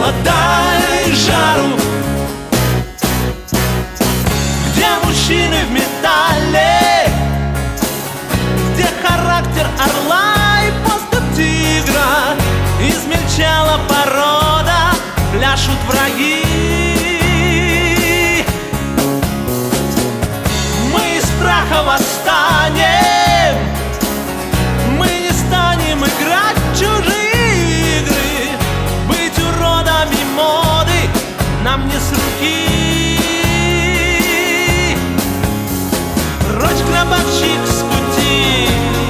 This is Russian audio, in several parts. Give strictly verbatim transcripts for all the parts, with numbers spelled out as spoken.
заржавела, дай жару. Где мужчины в металле, где характер орла и поступ тигра, измельчала порода, пляшут враги. Мы из праха восстанем, мы не станем играть в чужие игры. Быть уродами моды нам не с руки. Прочь, гробовщик, с пути,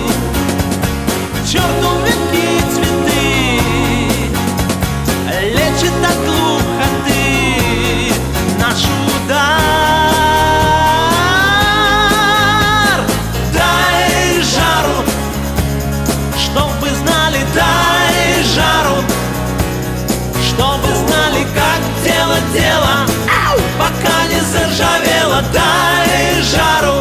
к черту венки и цветы, лечит от глухоты наш удар. Дай жару, чтоб вы знали, дай жару, чтоб вы знали, как делать дело, пока не заржавело, дай жару.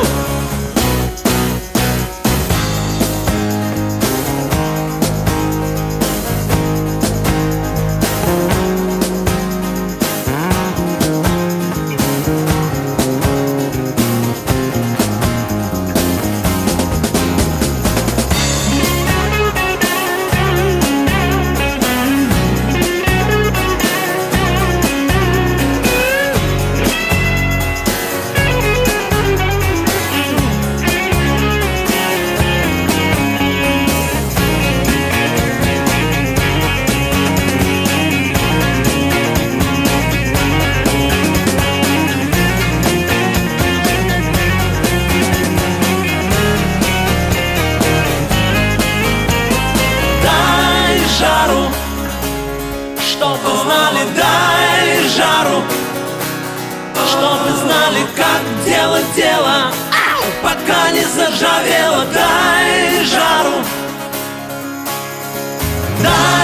Жару, чтоб вы знали, дай жару, чтоб вы знали, как делать дело, пока не заржавело, дай жару, дай.